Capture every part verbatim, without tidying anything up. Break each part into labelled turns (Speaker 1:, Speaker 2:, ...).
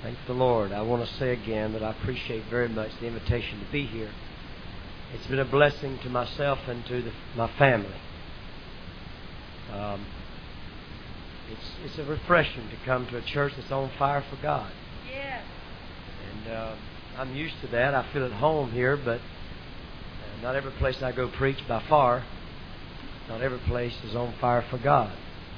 Speaker 1: Thank the Lord. I want to say again that I appreciate very much the invitation to be here. It's been a blessing to myself and to the, my family. Um, it's it's a refreshing to come to a church that's on fire for God.
Speaker 2: Yes.
Speaker 1: And uh, I'm used to that. I feel at home here, but uh, not every place I go preach by far. Not every place is on fire for God.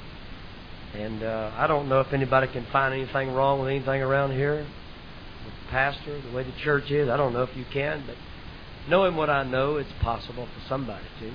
Speaker 1: And uh, I don't know if anybody can find anything wrong with anything around here, with the pastor, the way the church is. I don't know if you can, but knowing what I know, it's possible for somebody to.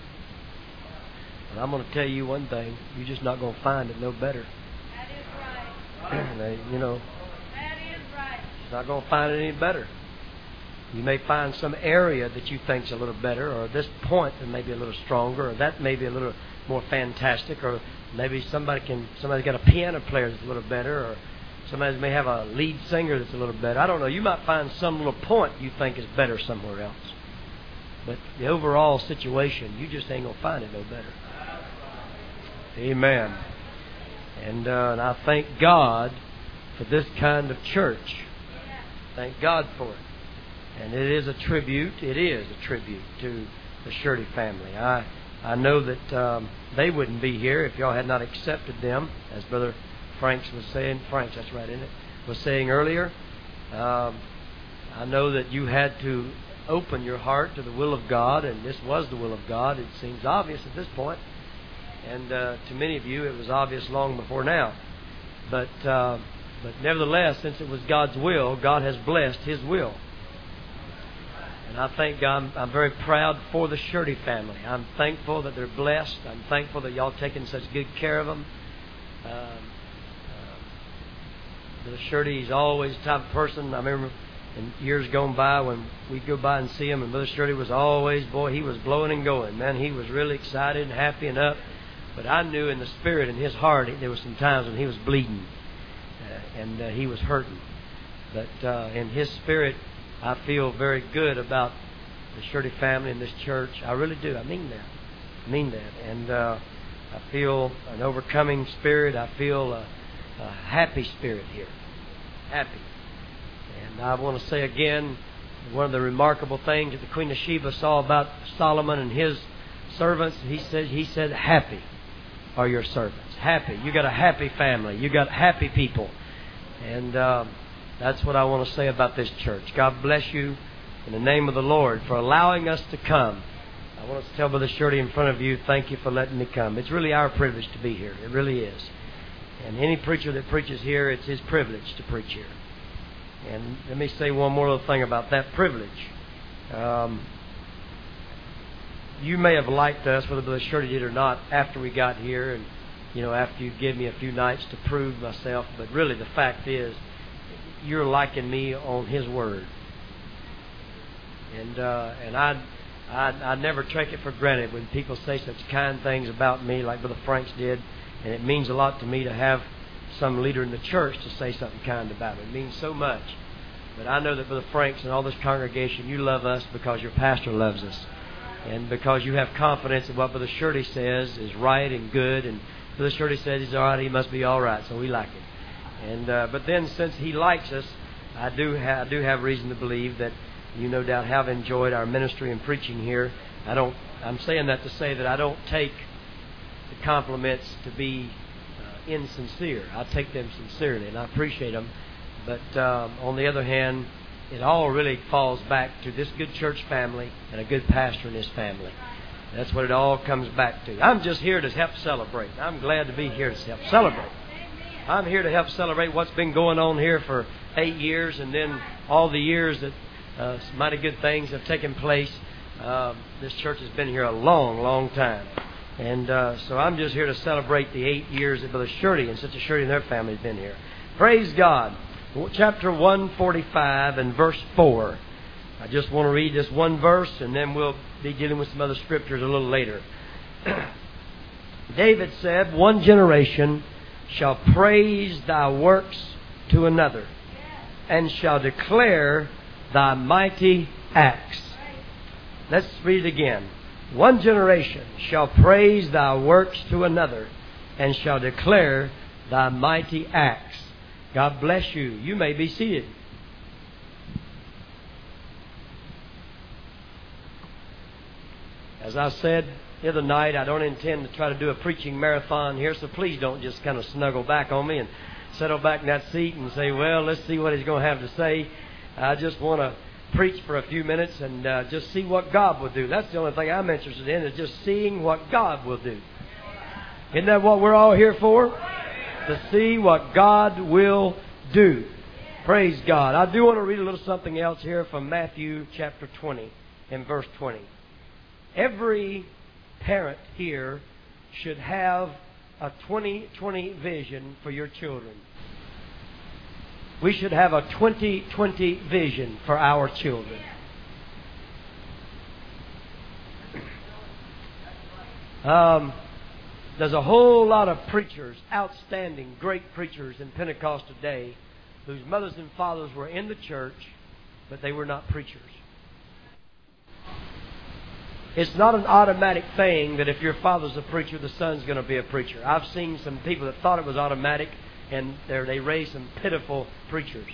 Speaker 1: And I'm going to tell you one thing: you're just not going to find it no better.
Speaker 2: That is right.
Speaker 1: They, you know,
Speaker 2: that is right.
Speaker 1: You're not going to find it any better. You may find some area that you think's a little better, or this point that may be a little stronger, or that may be a little more fantastic, or maybe somebody can somebody's got a piano player that's a little better, or somebody may have a lead singer that's a little better. I don't know. You might find some little point you think is better somewhere else. But the overall situation, you just ain't going to find it no better. Amen. And, uh, and I thank God for this kind of church. Thank God for it. And it is a tribute. It is a tribute to the Shirley family. I I know that um, they wouldn't be here if y'all had not accepted them, as Brother Franks was saying. Franks, that's right, isn't it? Was saying earlier. Um, I know that you had to open your heart to the will of God, and this was the will of God. It seems obvious at this point, and uh, to many of you, it was obvious long before now. But uh, but nevertheless, since it was God's will, God has blessed His will. And I thank God. I'm, I'm very proud for the Shirley family. I'm thankful that they're blessed. I'm thankful that y'all taking such good care of them. Um, uh, Brother Shirley is always the type of person. I remember in years gone by when we'd go by and see him, and Brother Shirley was always, boy, he was blowing and going. Man, he was really excited and happy and up. But I knew in the spirit, in his heart, there were some times when he was bleeding uh, and uh, he was hurting. But uh, in his spirit, I feel very good about the Shirley family and this church. I really do. I mean that. I mean that. And uh, I feel an overcoming spirit. I feel a, a happy spirit here. Happy. And I want to say again, one of the remarkable things that the Queen of Sheba saw about Solomon and his servants, he said, he said, happy are your servants. Happy. You got a happy family. You got happy people. And um, that's what I want to say about this church. God bless you in the name of the Lord for allowing us to come. I want to tell Brother Shirley in front of you, thank you for letting me come. It's really our privilege to be here. It really is. And any preacher that preaches here, it's his privilege to preach here. And let me say one more little thing about that privilege. Um, you may have liked us, whether Brother Shirley did or not, after we got here, and you know, after you gave me a few nights to prove myself. But really, the fact is, you're liking me on His Word, and uh, and I, I I never take it for granted when people say such kind things about me, like Brother Franks did, and it means a lot to me to have some leader in the church to say something kind about it. It means so much. But I know that Brother Franks and all this congregation, you love us because your pastor loves us, and because you have confidence that what Brother Shirley says is right and good, and Brother Shirley says he's all right, he must be all right, so we like him. And uh, but then, since he likes us, I do ha- I do have reason to believe that you no doubt have enjoyed our ministry and preaching here. I don't. I'm saying that to say that I don't take the compliments to be uh, insincere. I take them sincerely, and I appreciate them. But um, on the other hand, it all really falls back to this good church family and a good pastor in this family. That's what it all comes back to. I'm just here to help celebrate. I'm glad to be here to help celebrate. I'm here to help celebrate what's been going on here for eight years, and then all the years that uh, some mighty good things have taken place. Uh, this church has been here a long, long time. And uh, so I'm just here to celebrate the eight years that Brother Shirley and Sister Shirley and their family have been here. Praise God. Chapter one forty-five and verse four. I just want to read this one verse, and then we'll be dealing with some other scriptures a little later. David said, one generation shall praise thy works to another, and shall declare thy mighty acts. Let's read it again. One generation shall praise thy works to another, and shall declare thy mighty acts. God bless you. You may be seated. As I said the other night, I don't intend to try to do a preaching marathon here, so please don't just kind of snuggle back on me and settle back in that seat and say, well, let's see what he's going to have to say. I just want to preach for a few minutes and uh, just see what God will do. That's the only thing I'm interested in, is just seeing what God will do. Isn't that what we're all here for? To see what God will do. Praise God. I do want to read a little something else here from Matthew chapter twenty and verse twenty. Every parent here should have a twenty twenty vision for your children. We should have a twenty twenty vision for our children. Um, there's a whole lot of preachers, outstanding, great preachers in Pentecost today, whose mothers and fathers were in the church, but they were not preachers. It's not an automatic thing that if your father's a preacher, the son's going to be a preacher. I've seen some people that thought it was automatic, and they raised some pitiful preachers.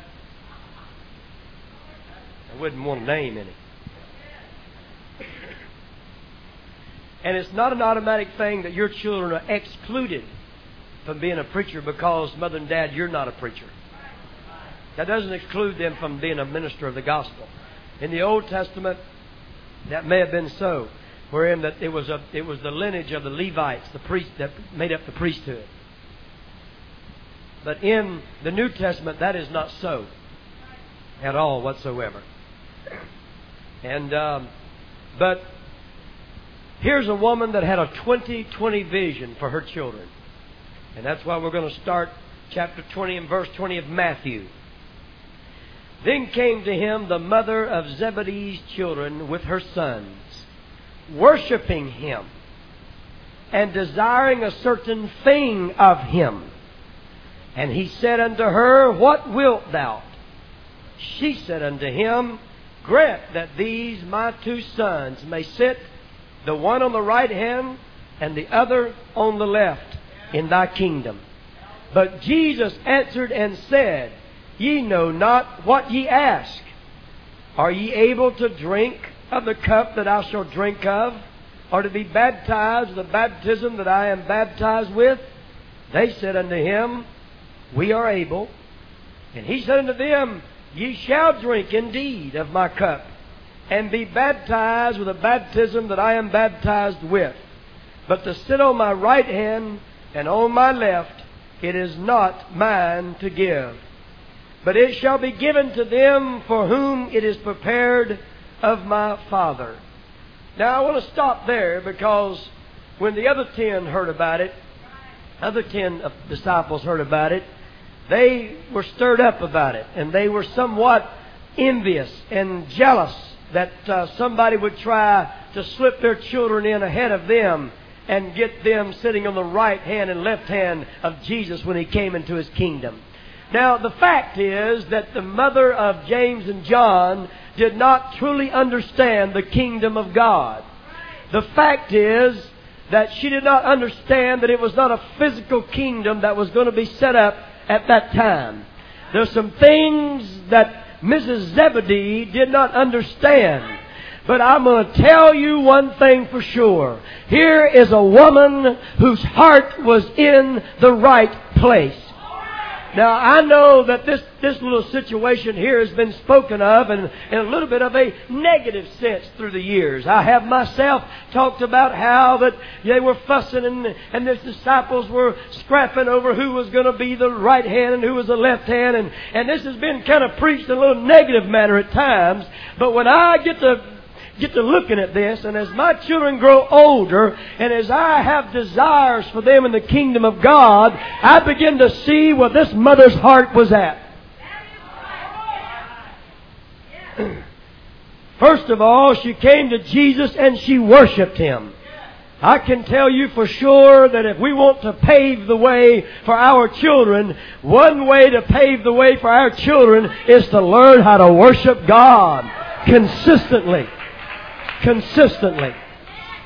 Speaker 1: I wouldn't want to name any. And it's not an automatic thing that your children are excluded from being a preacher because, mother and dad, you're not a preacher. That doesn't exclude them from being a minister of the gospel. In the Old Testament, that may have been so, wherein that it was a it was the lineage of the Levites, the priest that made up the priesthood. But in the New Testament, that is not so at all whatsoever. And um, but here's a woman that had a twenty twenty vision for her children, and that's why we're going to start chapter twenty and verse twenty of Matthew. Then came to him the mother of Zebedee's children with her sons, worshiping him, and desiring a certain thing of him. And he said unto her, What wilt thou? She said unto him, Grant that these my two sons may sit, the one on the right hand and the other on the left, in thy kingdom. But Jesus answered and said, Ye know not what ye ask. Are ye able to drink of the cup that I shall drink of, or to be baptized with the baptism that I am baptized with? They said unto him, We are able. And he said unto them, Ye shall drink indeed of my cup, and be baptized with the baptism that I am baptized with. But to sit on my right hand and on my left, it is not mine to give, but it shall be given to them for whom it is prepared of my Father. Now I want to stop there, because when the other ten heard about it, other ten disciples heard about it, they were stirred up about it, and they were somewhat envious and jealous that uh, somebody would try to slip their children in ahead of them and get them sitting on the right hand and left hand of Jesus when He came into His kingdom. Now, the fact is that the mother of James and John did not truly understand the kingdom of God. The fact is that she did not understand that it was not a physical kingdom that was going to be set up at that time. There's some things that Missus Zebedee did not understand. But I'm going to tell you one thing for sure. Here is a woman whose heart was in the right place. Now, I know that this, this little situation here has been spoken of in, in a little bit of a negative sense through the years. I have myself talked about how that they were fussing and, and the disciples were scrapping over who was going to be the right hand and who was the left hand. And, and this has been kind of preached in a little negative manner at times. But when I get to get to looking at this, and as my children grow older, and as I have desires for them in the kingdom of God, I begin to see where this mother's heart was at. First of all, she came to Jesus and she worshiped Him. I can tell you for sure that if we want to pave the way for our children, one way to pave the way for our children is to learn how to worship God consistently. Consistently.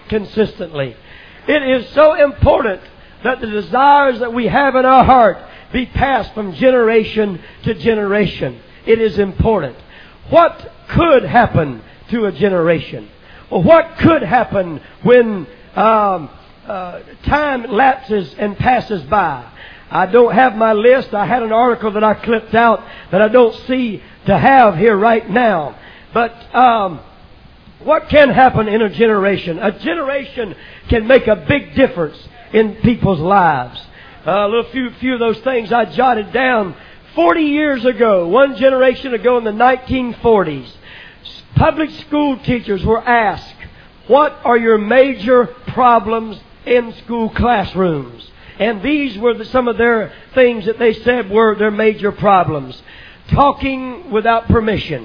Speaker 1: Consistently. It is so important that the desires that we have in our heart be passed from generation to generation. It is important. What could happen to a generation? Or what could happen when um, uh, time lapses and passes by? I don't have my list. I had an article that I clipped out that I don't see to have here right now. But um, what can happen in a generation? A generation can make a big difference in people's lives. Uh, a little few, few of those things I jotted down. Forty years ago, one generation ago in the nineteen forties, public school teachers were asked, what are your major problems in school classrooms? And these were the, some of their things that they said were their major problems. Talking without permission.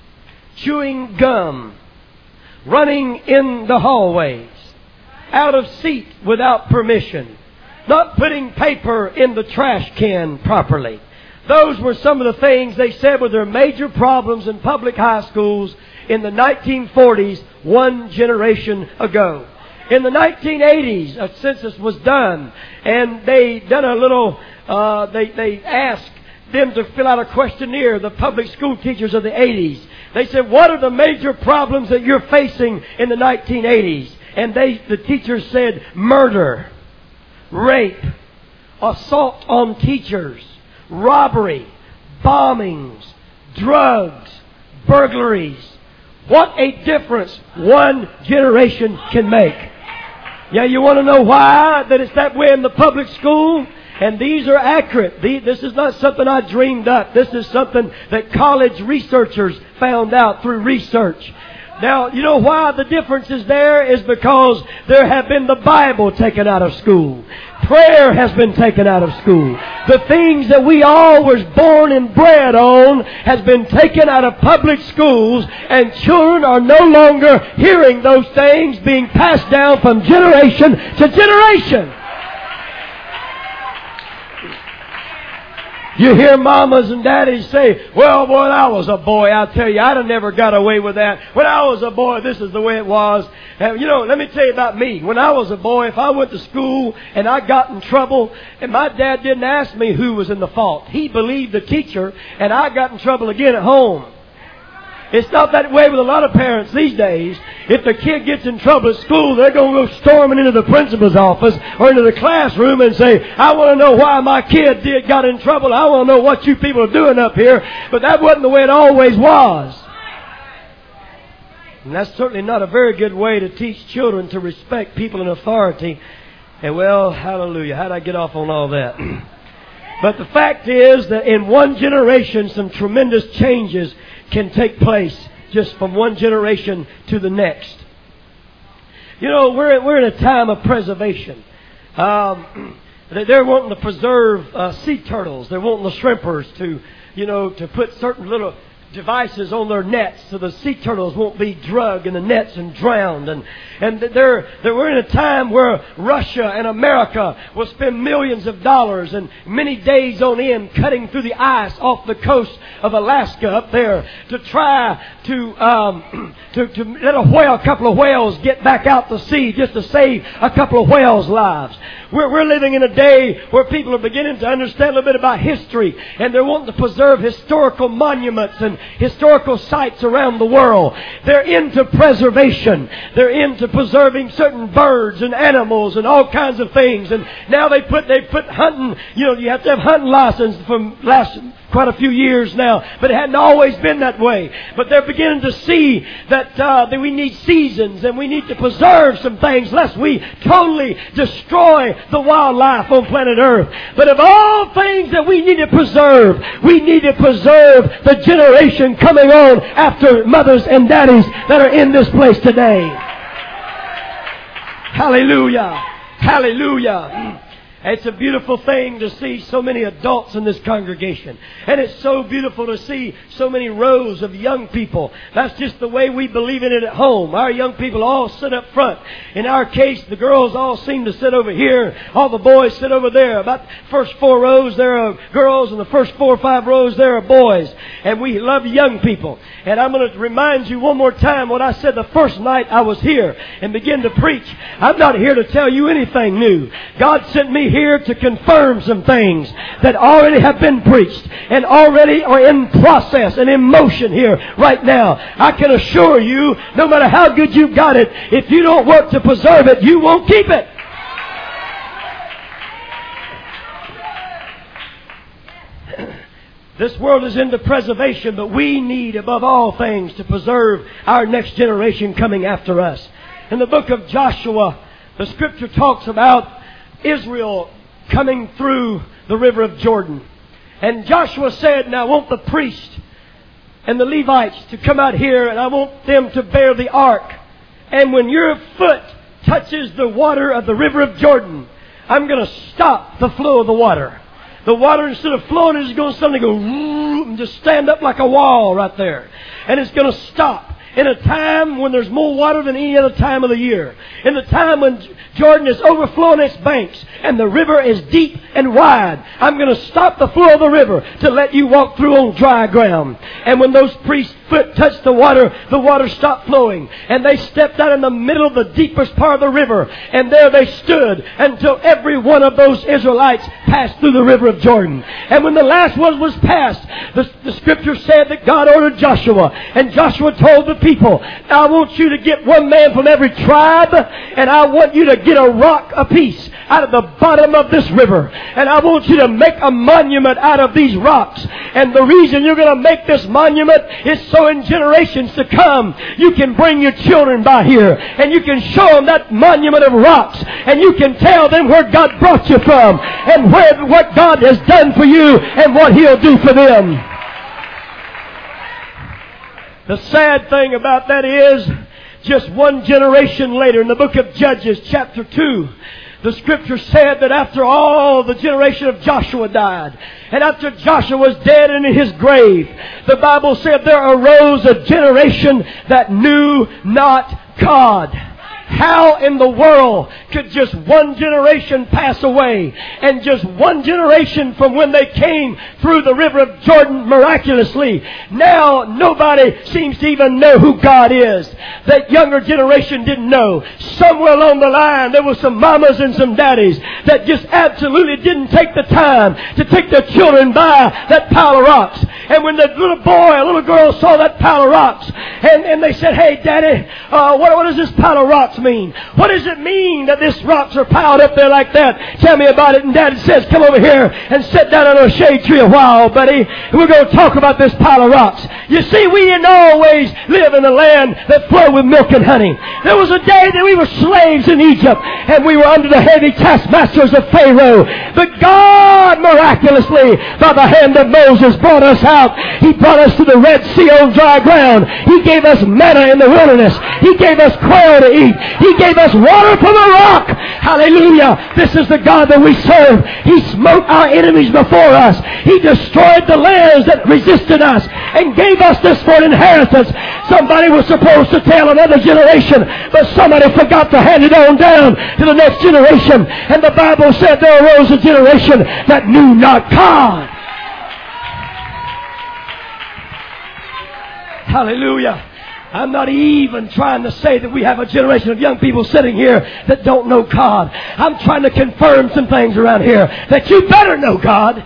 Speaker 1: Chewing gum. Running in the hallways. Out of seat without permission. Not putting paper in the trash can properly. Those were some of the things they said were their major problems in public high schools in the nineteen forties, one generation ago. In the nineteen eighties, a census was done, and they done a little, uh, they, they asked them to fill out a questionnaire, the public school teachers of the eighties. They said, what are the major problems that you're facing in the nineteen eighties? And they, the teachers said, murder, rape, assault on teachers, robbery, bombings, drugs, burglaries. What a difference one generation can make. Yeah, you want to know why that it's that way in the public school? And these are accurate. This is not something I dreamed up. This is something that college researchers found out through research. Now, you know why the difference is there? Is because there have been the Bible taken out of school. Prayer has been taken out of school. The things that we all was born and bred on has been taken out of public schools, and children are no longer hearing those things being passed down from generation to generation. You hear mamas and daddies say, well, boy, when I was a boy, I'll tell you, I'd have never got away with that. When I was a boy, this is the way it was. And, you know, let me tell you about me. When I was a boy, if I went to school and I got in trouble, and my dad didn't ask me who was in the fault. He believed the teacher, and I got in trouble again at home. It's not that way with a lot of parents these days. If the kid gets in trouble at school, they're going to go storming into the principal's office or into the classroom and say, I want to know why my kid did got in trouble. I want to know what you people are doing up here. But that wasn't the way it always was. And that's certainly not a very good way to teach children to respect people in authority. And well, hallelujah. How did I get off on all that? But the fact is that in one generation, some tremendous changes can take place just from one generation to the next. You know, we're we're in a time of preservation. Um, they're wanting to preserve uh, sea turtles. They're wanting the shrimpers to, you know, to put certain little devices on their nets so the sea turtles won't be drugged in the nets and drowned. And and they're, they're we're in a time where Russia and America will spend millions of dollars and many days on end cutting through the ice off the coast of Alaska up there to try to um, to, to let a whale, a couple of whales get back out to sea just to save a couple of whales' lives. We're, we're living in a day where people are beginning to understand a little bit about history, and they're wanting to preserve historical monuments and historical sites around the world. They're into preservation. They're into preserving certain birds and animals and all kinds of things. And now they put they put hunting. You know, you have to have hunting license from last quite a few years now, but it hadn't always been that way. But they're beginning to see that uh, that we need seasons and we need to preserve some things lest we totally destroy the wildlife on planet Earth. But of all things that we need to preserve, we need to preserve the generation coming on after mothers and daddies that are in this place today. Hallelujah. Hallelujah. It's a beautiful thing to see so many adults in this congregation. And it's so beautiful to see so many rows of young people. That's just the way we believe in it at home. Our young people all sit up front. In our case, the girls all seem to sit over here. All the boys sit over there. About the first four rows, there are girls, and the first four or five rows, there are boys. And we love young people. And I'm going to remind you one more time what I said the first night I was here and begin to preach. I'm not here to tell you anything new. God sent me simply here to confirm some things that already have been preached and already are in process and in motion here right now. I can assure you, no matter how good you've got it, if you don't work to preserve it, you won't keep it. This world is into preservation, but we need above all things to preserve our next generation coming after us. In the book of Joshua, the Scripture talks about Israel coming through the river of Jordan. And Joshua said, "Now I want the priest and the Levites to come out here, and I want them to bear the ark. And when your foot touches the water of the river of Jordan, I'm going to stop the flow of the water." The water, instead of flowing, is going to suddenly go and just stand up like a wall right there. And it's going to stop in a time when there's more water than any other time of the year. In the time when Jordan is overflowing its banks and the river is deep and wide, I'm going to stop the flow of the river to let you walk through on dry ground. And when those priests' foot touched the water, the water stopped flowing. And they stepped out in the middle of the deepest part of the river. And there they stood until every one of those Israelites passed through the river of Jordan. And when the last one was passed, the, the Scripture said that God ordered Joshua. And Joshua told the people, "I want you to get one man from every tribe, and I want you to get a rock apiece out of the bottom of this river. And I want you to make a monument out of these rocks. And the reason you're going to make this monument is so in generations to come, you can bring your children by here, and you can show them that monument of rocks, and you can tell them where God brought you from, and where what God has done for you, and what He'll do for them." The sad thing about that is, just one generation later, in the book of Judges, chapter two, the Scripture said that after all the generation of Joshua died, and after Joshua was dead and in his grave, the Bible said there arose a generation that knew not God. How in the world could just one generation pass away, and just one generation from when they came through the river of Jordan miraculously, now nobody seems to even know who God is? That younger generation didn't know. Somewhere along the line there were some mamas and some daddies that just absolutely didn't take the time to take their children by that pile of rocks. And when the little boy or little girl saw that pile of rocks, and, and they said, "Hey, Daddy, uh, what, what does this pile of rocks mean? What does it mean that these rocks are piled up there like that? Tell me about it." And Dad says, "Come over here and sit down under a shade tree a while, buddy. We're going to talk about this pile of rocks. You see, we didn't always live in a land that flowed with milk and honey. There was a day that we were slaves in Egypt, and we were under the heavy taskmasters of Pharaoh. But God miraculously, by the hand of Moses, brought us out. He brought us to the Red Sea on dry ground. He gave us manna in the wilderness. He gave us quail to eat. He gave us water from a rock." Hallelujah. This is the God that we serve. He smote our enemies before us. He destroyed the lands that resisted us and gave us this for an inheritance. Somebody was supposed to tell another generation, but somebody forgot to hand it on down to the next generation. And the Bible said there arose a generation that knew not God. Hallelujah. I'm not even trying to say that we have a generation of young people sitting here that don't know God. I'm trying to confirm some things around here that you better know God.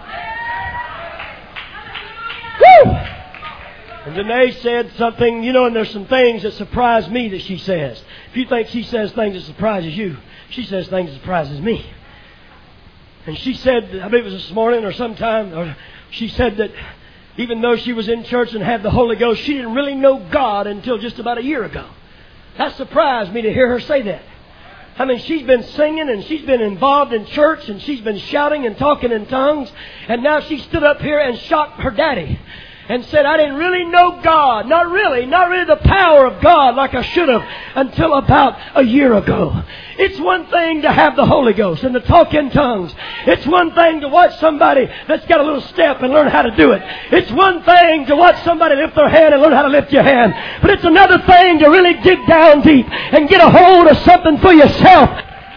Speaker 1: Woo! And Danae said something, you know, and there's some things that surprise me that she says. If you think she says things that surprises you, she says things that surprises me. And she said, I believe it was this morning or sometime, or she said that even though she was in church and had the Holy Ghost, she didn't really know God until just about a year ago. That surprised me to hear her say that. I mean, she's been singing and she's been involved in church and she's been shouting and talking in tongues. And now she stood up here and shocked her daddy and said, "I didn't really know God. Not really. Not really the power of God like I should have until about a year ago." It's one thing to have the Holy Ghost and to talk in tongues. It's one thing to watch somebody that's got a little step and learn how to do it. It's one thing to watch somebody lift their hand and learn how to lift your hand. But it's another thing to really dig down deep and get a hold of something for yourself.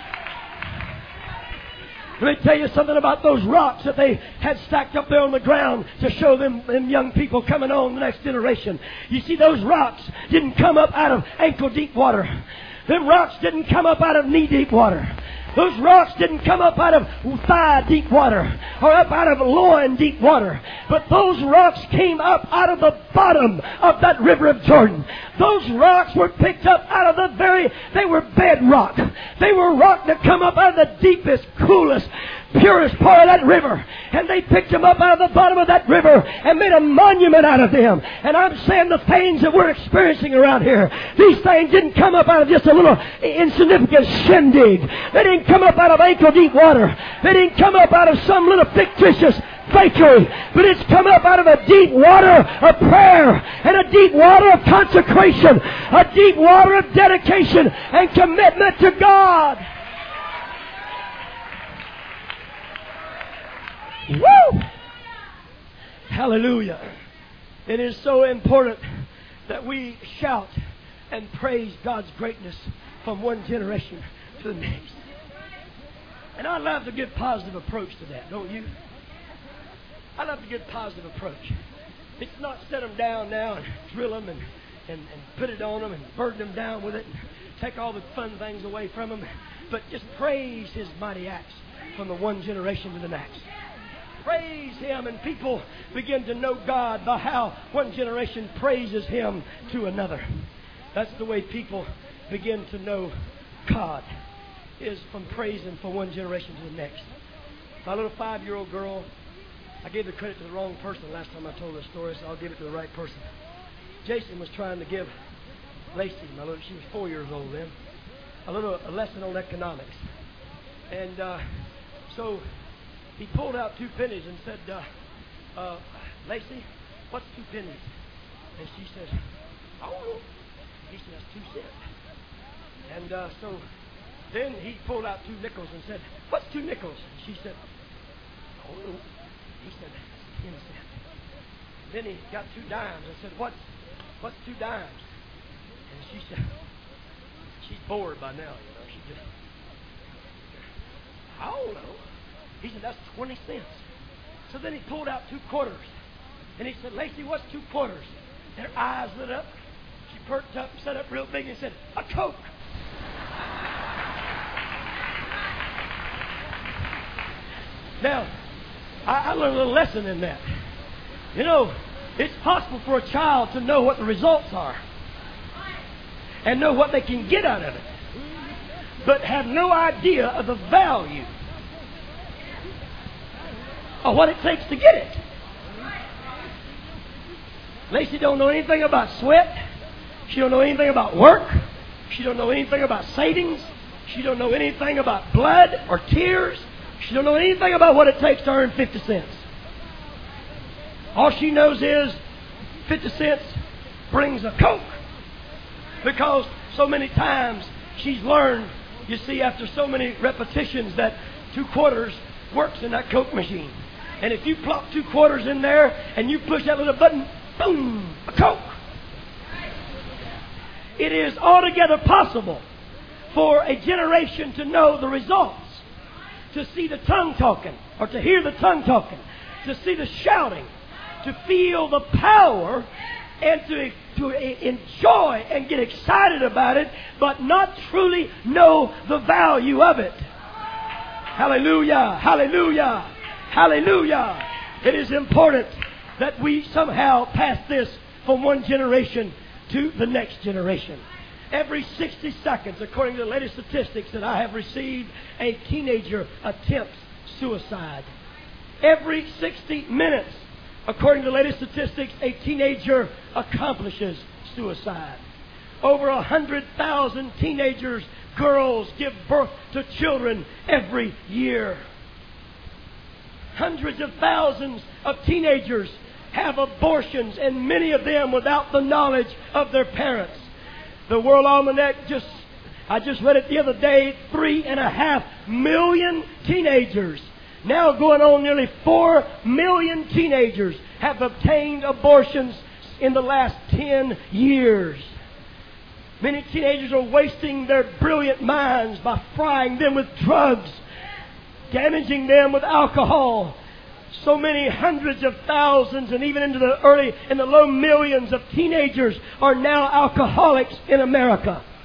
Speaker 1: Let me tell you something about those rocks that they had stacked up there on the ground to show them, them young people coming on, the next generation. You see, those rocks didn't come up out of ankle-deep water. Them rocks didn't come up out of knee-deep water. Those rocks didn't come up out of thigh deep water or up out of loin deep water. But those rocks came up out of the bottom of that river of Jordan. Those rocks were picked up out of the very, they were bedrock. They were rock that come up out of the deepest, coolest, purest part of that river. And they picked them up out of the bottom of that river and made a monument out of them. And I'm saying the things that we're experiencing around here, these things didn't come up out of just a little insignificant shindig. They didn't come up out of ankle deep water. They didn't come up out of some little fictitious fakery. But it's come up out of a deep water of prayer and a deep water of consecration, a deep water of dedication and commitment to God. Woo! Hallelujah. It is so important that we shout and praise God's greatness from one generation to the next. And I love to give positive approach to that, don't you? I love to give positive approach. It's not set them down now and drill them and, and, and put it on them and burden them down with it and take all the fun things away from them, but just praise His mighty acts from the one generation to the next. Praise Him, and people begin to know God by how one generation praises Him to another. That's the way people begin to know God, is from praising from one generation to the next. My little five-year-old girl, I gave the credit to the wrong person last time I told this story, so I'll give it to the right person. Jason was trying to give Lacey, my little, she was four years old then, a little a lesson on economics. And uh, so he pulled out two pennies and said, uh, uh, Lacey, what's two pennies? And she said, oh, he said, that's two cents. And uh, so then he pulled out two nickels and said, what's two nickels? And she said, oh, he said, that's ten cents. Then he got two dimes and said, what's, what's two dimes? And she said, she's bored by now, you know, she just, I don't know. He said, that's twenty cents. So then he pulled out two quarters. And he said, Lacey, what's two quarters? And her eyes lit up. She perked up, sat up real big and said, a Coke. Now, I, I learned a little lesson in that. You know, it's possible for a child to know what the results are and know what they can get out of it, but have no idea of the value of what it takes to get it. Lacey don't know anything about sweat. She don't know anything about work. She don't know anything about savings. She don't know anything about blood or tears. She don't know anything about what it takes to earn fifty cents. All she knows is fifty cents brings a Coke. Because so many times she's learned, you see, after so many repetitions, that two quarters works in that Coke machine. And if you plop two quarters in there and you push that little button, boom, a Coke. It is altogether possible for a generation to know the results, to see the tongue talking, or to hear the tongue talking, to see the shouting, to feel the power, and to, to enjoy and get excited about it, but not truly know the value of it. Hallelujah, hallelujah, hallelujah. It is important that we somehow pass this from one generation to the next generation. Every sixty seconds, according to the latest statistics that I have received, a teenager attempts suicide. Every sixty minutes, according to the latest statistics, a teenager accomplishes suicide. Over a hundred thousand teenagers, girls, give birth to children every year. Hundreds of thousands of teenagers have abortions, and many of them without the knowledge of their parents. The World Almanac just, I just read it the other day, three and a half million teenagers, now going on nearly four million teenagers, have obtained abortions in the last ten years. Many teenagers are wasting their brilliant minds by frying them with drugs, damaging them with alcohol. So many hundreds of thousands and even into the early, in the low millions of teenagers are now alcoholics in America.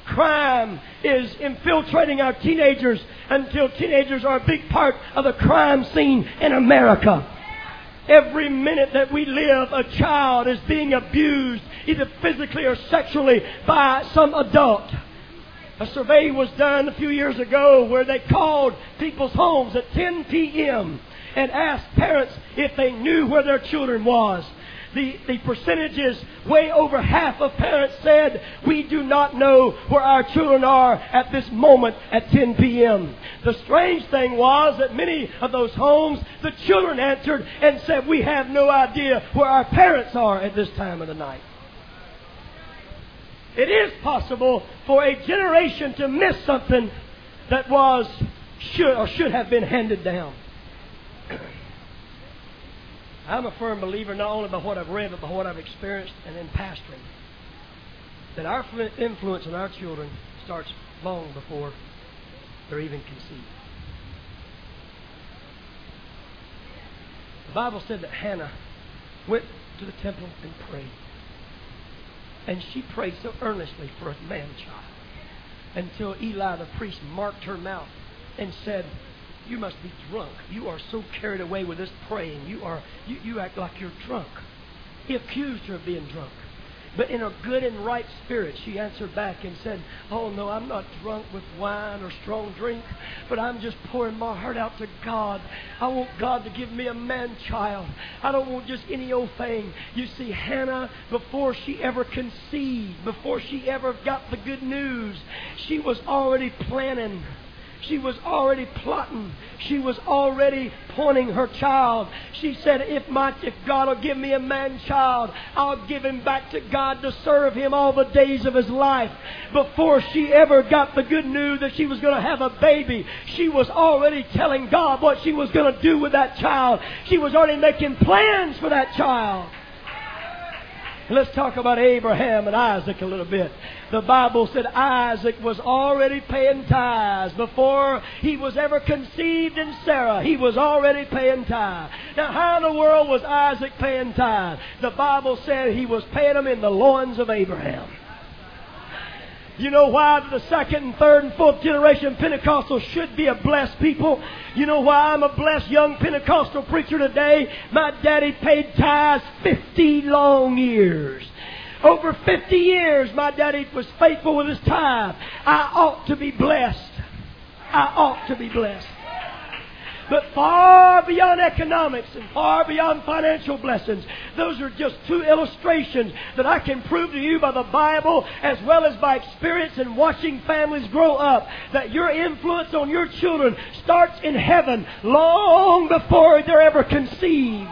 Speaker 1: Crime is infiltrating our teenagers until teenagers are a big part of the crime scene in America. Every minute that we live, a child is being abused, either physically or sexually, by some adult. A survey was done a few years ago where they called people's homes at ten p.m. and asked parents if they knew where their children was. The, the percentages, way over half of parents said, we do not know where our children are at this moment at ten p.m. The strange thing was that many of those homes, the children answered and said, we have no idea where our parents are at this time of the night. It is possible for a generation to miss something that was, should, or should have been handed down. I'm a firm believer, not only by what I've read, but by what I've experienced and in pastoring, that our influence on our children starts long before they're even conceived. The Bible said that Hannah went to the temple and prayed. And she prayed so earnestly for a man-child until Eli the priest marked her mouth and said, you must be drunk. You are so carried away with this praying. You are you, you act like you're drunk. He accused her of being drunk. But in a good and right spirit, she answered back and said, oh no, I'm not drunk with wine or strong drink, but I'm just pouring my heart out to God. I want God to give me a man-child. I don't want just any old thing. You see, Hannah, before she ever conceived, before she ever got the good news, she was already planning. She was already plotting. She was already pointing her child. She said, if my, if God will give me a man-child, I'll give him back to God to serve him all the days of his life. Before she ever got the good news that she was going to have a baby, she was already telling God what she was going to do with that child. She was already making plans for that child. Let's talk about Abraham and Isaac a little bit. The Bible said Isaac was already paying tithes. Before he was ever conceived in Sarah, he was already paying tithes. Now, how in the world was Isaac paying tithes? The Bible said he was paying them in the loins of Abraham. You know why the second and third and fourth generation Pentecostals should be a blessed people? You know why I'm a blessed young Pentecostal preacher today? My daddy paid tithes fifty long years. Over fifty years, my daddy was faithful with his tithe. I ought to be blessed. I ought to be blessed. But far beyond economics and far beyond financial blessings, those are just two illustrations that I can prove to you by the Bible as well as by experience in watching families grow up, that your influence on your children starts in heaven long before they're ever conceived.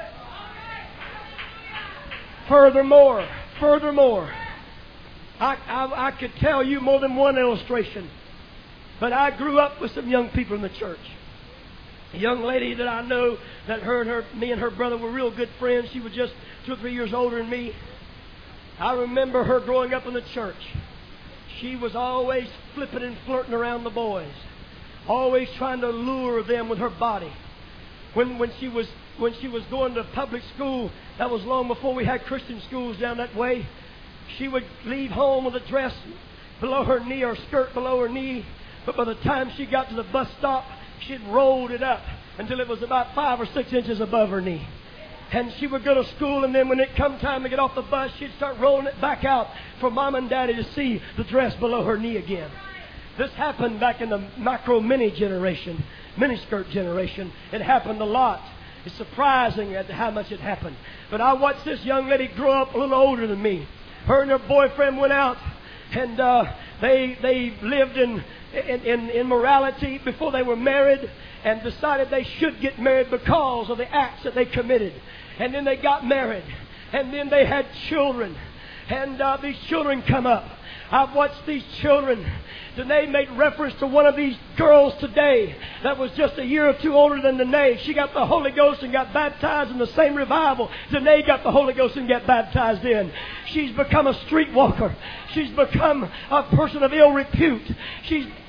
Speaker 1: Furthermore, furthermore, I, I, I could tell you more than one illustration, but I grew up with some young people in the church. A young lady that I know, that her and her, me and her brother were real good friends. She was just two or three years older than me. I remember her growing up in the church. She was always flipping and flirting around the boys, always trying to lure them with her body. When when she was when she was going to public school, that was long before we had Christian schools down that way. She would leave home with a dress below her knee or skirt below her knee, but by the time she got to the bus stop, she'd rolled it up until it was about five or six inches above her knee. And she would go to school, and then when it come time to get off the bus, she'd start rolling it back out for Mom and Daddy to see the dress below her knee again. This happened back in the macro mini generation, mini skirt generation. It happened a lot. It's surprising at how much it happened. But I watched this young lady grow up a little older than me. Her and her boyfriend went out, and uh, they they lived in In, in, in morality before they were married, and decided they should get married because of the acts that they committed. And then they got married, and then they had children, and uh, these children come up. I've watched these children. Danae made reference to one of these girls today that was just a year or two older than Danae. She got the Holy Ghost and got baptized in the same revival Danae got the Holy Ghost and got baptized in. She's become a streetwalker. She's become a person of ill repute. She's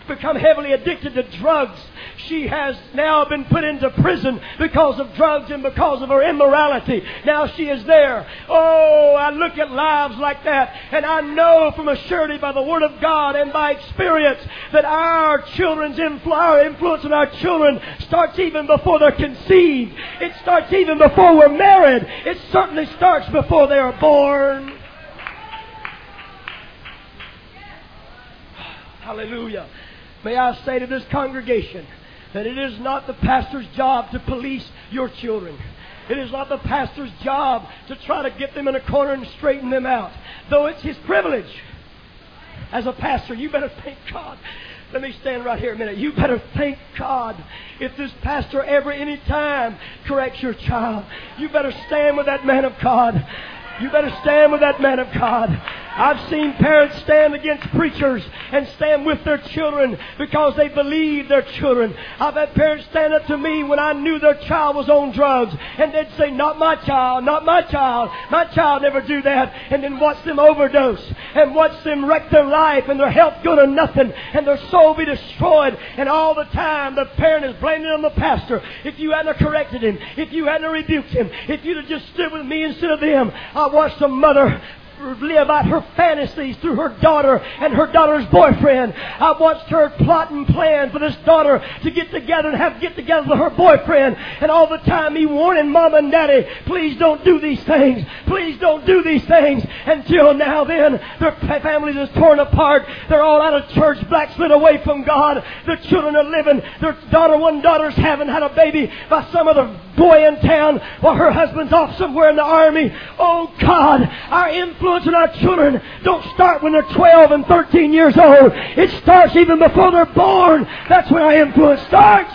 Speaker 3: become heavily addicted to drugs. She has now been put into prison because of drugs and because of her immorality. Now she is there. Oh, I look at lives like that, and I know from a surety by the Word of God and by experience that our children's influ- our influence on our children starts even before they're conceived. It starts even before we're married. It certainly starts before they are born. Hallelujah. May I say to this congregation that it is not the pastor's job to police your children. It is not the pastor's job to try to get them in a corner and straighten them out. Though it's his privilege. As a pastor, you better thank God. Let me stand right here a minute. You better thank God if this pastor ever, any time, corrects your child. You better stand with that man of God. You better stand with that man of God. I've seen parents stand against preachers and stand with their children because they believe their children. I've had parents stand up to me when I knew their child was on drugs, and they'd say, not my child, not my child. My child never do that. And then watch them overdose and watch them wreck their life and their health go to nothing and their soul be destroyed. And all the time the parent is blaming it on the pastor. If you hadn't corrected him, if you hadn't rebuked him, if you'd have just stood with me instead of them. I watched a mother live out her fantasies through her daughter and her daughter's boyfriend. I watched her plot and plan for this daughter to get together and have get together with her boyfriend. And all the time he warning mom and daddy, please don't do these things. Please don't do these things. Until now then, their families is torn apart. They're all out of church, backslid away from God. Their children are living. Their daughter, one daughter's having had a baby by some other boy in town while her husband's off somewhere in the army. Oh God, our influence on our children don't start when they're twelve and thirteen years old. It starts even before they're born. That's when our influence starts.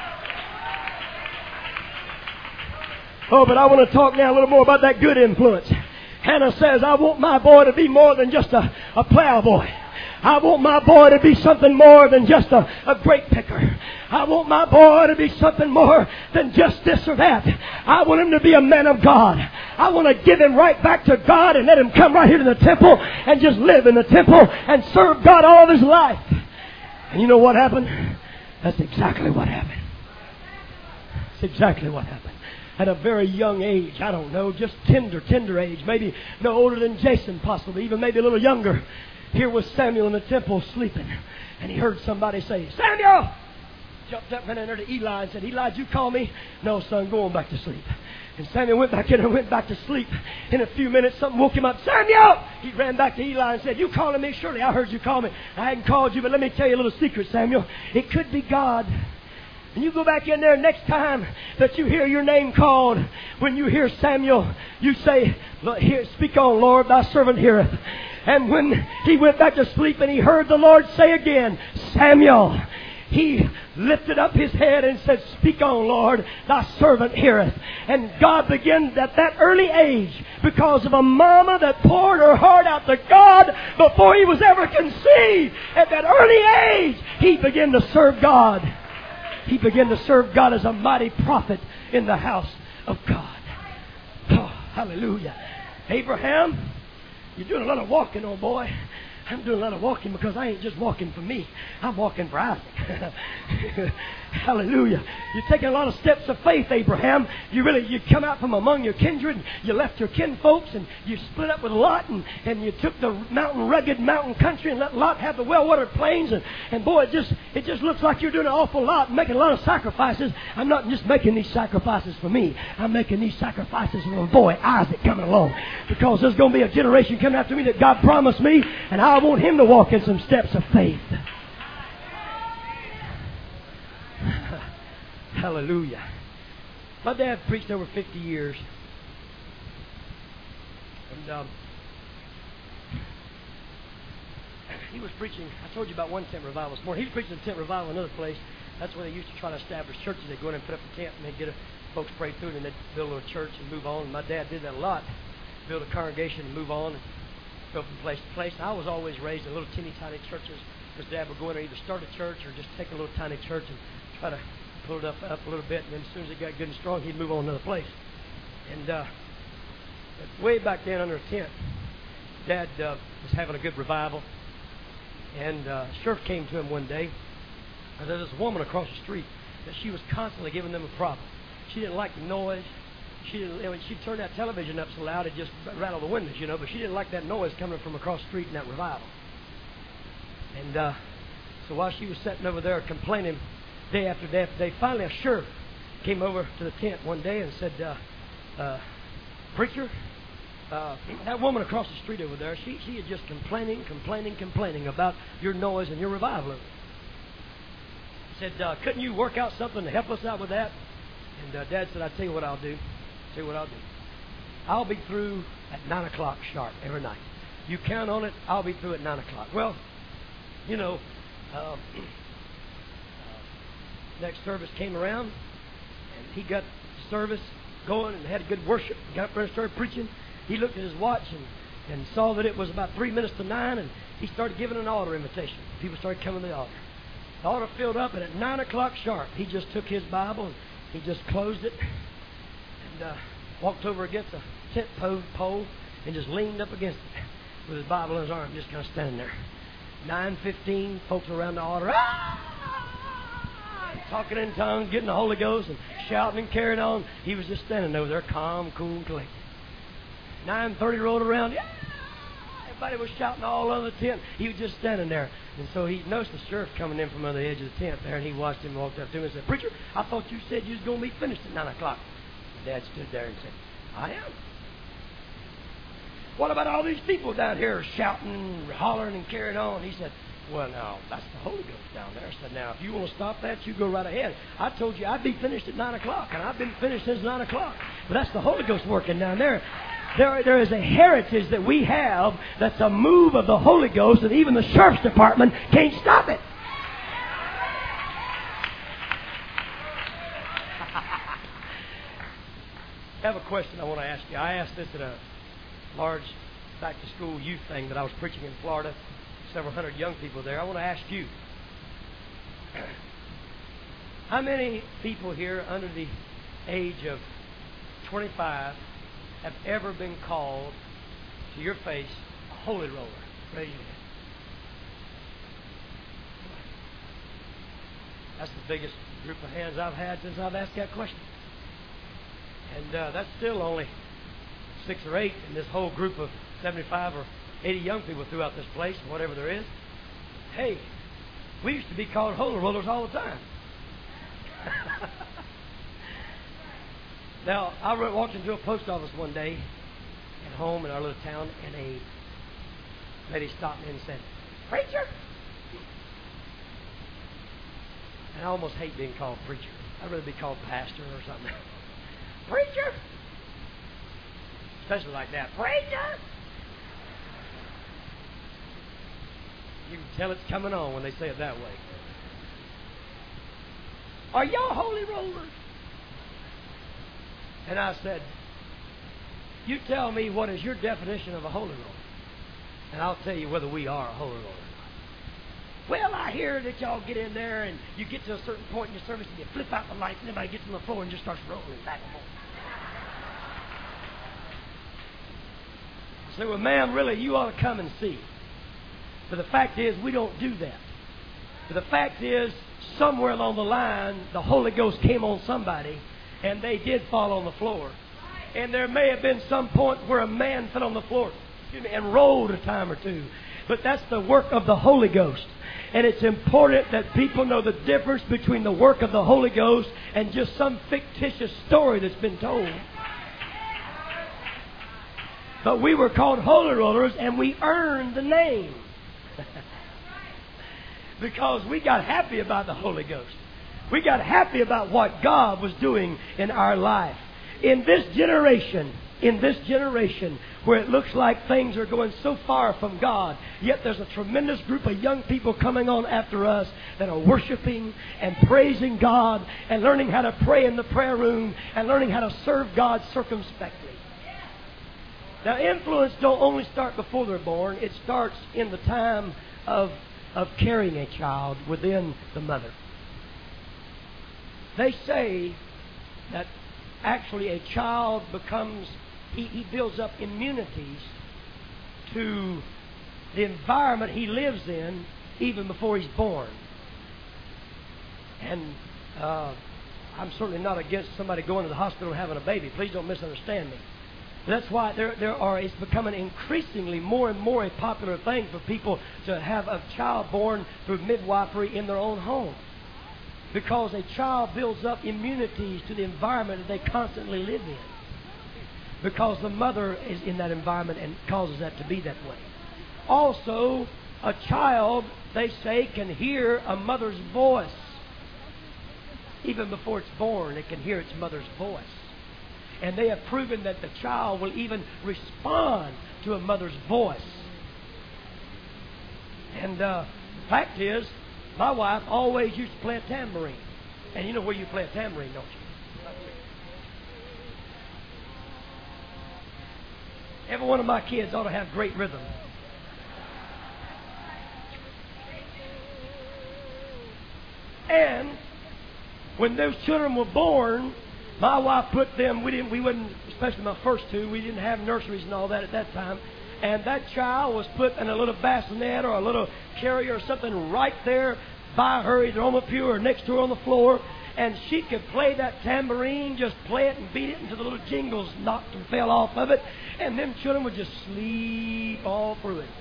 Speaker 3: Oh, but I want to talk now a little more about that good influence. Hannah says, I want my boy to be more than just a, a plowboy. I want my boy to be something more than just a, a grape picker. I want my boy to be something more than just this or that. I want him to be a man of God. I want to give him right back to God and let him come right here to the temple and just live in the temple and serve God all of his life. And you know what happened? That's exactly what happened. That's exactly what happened. At a very young age, I don't know, just tender, tender age, maybe no older than Jason possibly, even maybe a little younger. Here was Samuel in the temple sleeping. And he heard somebody say, Samuel! Jumped up and entered to Eli and said, Eli, did you call me? No, son, go on back to sleep. And Samuel went back in and went back to sleep. In a few minutes, something woke him up. Samuel! He ran back to Eli and said, you calling me? Surely I heard you call me. I hadn't called you, but let me tell you a little secret, Samuel. It could be God. And you go back in there next time that you hear your name called. When you hear Samuel, you say, here, speak on, Lord, thy servant heareth. And when he went back to sleep and he heard the Lord say again, Samuel, he lifted up his head and said, speak on, Lord, thy servant heareth. And God began at that early age, because of a mama that poured her heart out to God before he was ever conceived. At that early age, he began to serve God. He began to serve God as a mighty prophet in the house of God. Oh, hallelujah. Abraham, you're doing a lot of walking, old boy. I'm doing a lot of walking because I ain't just walking for me. I'm walking for Isaac. Hallelujah. You're taking a lot of steps of faith, Abraham. You really, you come out from among your kindred. You left your kinfolks and you split up with Lot and, and you took the mountain, rugged mountain country and let Lot have the well-watered plains. And, and boy, it just, it just looks like you're doing an awful lot, making a lot of sacrifices. I'm not just making these sacrifices for me. I'm making these sacrifices for my boy Isaac coming along. Because there's going to be a generation coming after me that God promised me, and I want him to walk in some steps of faith. Hallelujah. My dad preached over fifty years. And um, he was preaching, I told you about one tent revival this morning. He was preaching a tent revival in another place. That's where they used to try to establish churches. They'd go in and put up a tent and they'd get a, folks pray through it and they'd build a little church and move on. And my dad did that a lot. Build a congregation and move on and go from place to place. I was always raised in little teeny tiny churches. Because Dad would go in and either start a church or just take a little tiny church and try to pull it up, up a little bit. And then as soon as it got good and strong, he'd move on to another place. And uh, way back then under a tent, Dad uh, was having a good revival. And uh, Sheriff came to him one day. And there's this woman across the street that she was constantly giving them a problem. She didn't like the noise. She didn't. I mean, she'd turn that television up so loud it just rattled the windows, you know. But she didn't like that noise coming from across the street in that revival. And uh, so while she was sitting over there complaining day after day after day, finally a sheriff came over to the tent one day and said, uh, uh, "Preacher, uh, that woman across the street over there, she she is just complaining, complaining, complaining about your noise and your revival." He said, uh, "Couldn't you work out something to help us out with that?" And uh, Dad said, "I'll tell you what I'll do. Tell you what I'll do. I'll be through at nine o'clock sharp every night. You count on it. I'll be through at nine o'clock." Well, you know, um, uh, next service came around, and he got the service going and had a good worship. Got up there and started preaching. He looked at his watch and, and saw that it was about three minutes to nine, and he started giving an altar invitation. People started coming to the altar. The altar filled up, and at nine o'clock sharp, he just took his Bible and he just closed it and uh, walked over against a tent pole and just leaned up against it with his Bible in his arm, just kind of standing there. nine fifteen, folks around the altar, ah! talking in tongues, getting the Holy Ghost, and shouting and carrying on. He was just standing over there, calm, cool, and collected. nine thirty rolled around. Yeah! Everybody was shouting all over the tent. He was just standing there. And so he noticed the sheriff coming in from under the edge of the tent there, and he watched him, walked up to him and said, "Preacher, I thought you said you was going to be finished at nine o'clock. And Dad stood there and said, "I am." "What about all these people down here shouting, hollering, and carrying on?" He said, "Well, now, that's the Holy Ghost down there." I said, "Now, if you want to stop that, you go right ahead. I told you I'd be finished at nine o'clock, and I've been finished since nine o'clock. But that's the Holy Ghost working down there. There, there is a heritage that we have that's a move of the Holy Ghost, and even the sheriff's department can't stop it." I have a question I want to ask you. I asked this at a large back-to-school youth thing that I was preaching in Florida. Several hundred young people there. I want to ask you, how many people here under the age of twenty-five have ever been called to your face a holy roller? Raise your hand. That's the biggest group of hands I've had since I've asked that question. And uh, that's still only six or eight in this whole group of seventy-five or eighty young people throughout this place, whatever there is. Hey, we used to be called holy rollers all the time. Now, I walked into a post office one day at home in our little town, and a lady stopped me and said, "Preacher?" And I almost hate being called preacher. I'd rather be called pastor or something. "Preacher?" Especially like that. "Preacher?" You can tell it's coming on when they say it that way. "Are y'all holy rollers?" And I said, "You tell me what is your definition of a holy roller, and I'll tell you whether we are a holy roller or not." "Well, I hear that y'all get in there and you get to a certain point in your service and you flip out the lights and everybody gets on the floor and just starts rolling back and forth." I said, "Well, ma'am, really, you ought to come and see. But the fact is, we don't do that. But the fact is, somewhere along the line, the Holy Ghost came on somebody, and they did fall on the floor. And there may have been some point where a man fell on the floor, excuse me, and rolled a time or two. But that's the work of the Holy Ghost. And it's important that people know the difference between the work of the Holy Ghost and just some fictitious story that's been told. But we were called holy rollers, and we earned the name. Because we got happy about the Holy Ghost. We got happy about what God was doing in our life. In this generation, in this generation, where it looks like things are going so far from God, yet there's a tremendous group of young people coming on after us that are worshiping and praising God and learning how to pray in the prayer room and learning how to serve God circumspectly. Now, influence don't only start before they're born. It starts in the time of, of carrying a child within the mother. They say that actually a child becomes, he, he builds up immunities to the environment he lives in even before he's born. And uh, I'm certainly not against somebody going to the hospital and having a baby. Please don't misunderstand me. That's why there, there are, it's becoming increasingly more and more a popular thing for people to have a child born through midwifery in their own home. Because a child builds up immunities to the environment that they constantly live in. Because the mother is in that environment and causes that to be that way. Also, a child, they say, can hear a mother's voice. Even before it's born, it can hear its mother's voice. And they have proven that the child will even respond to a mother's voice. And uh, the fact is, my wife always used to play a tambourine. And you know where you play a tambourine, don't you? Every one of my kids ought to have great rhythm. And when those children were born, my wife put them, we didn't, we wouldn't, especially my first two, we didn't have nurseries and all that at that time. And that child was put in a little bassinet or a little carrier or something right there by her, either on the pew or next to her on the floor. And she could play that tambourine, just play it and beat it until the little jingles knocked and fell off of it. And them children would just sleep all through it.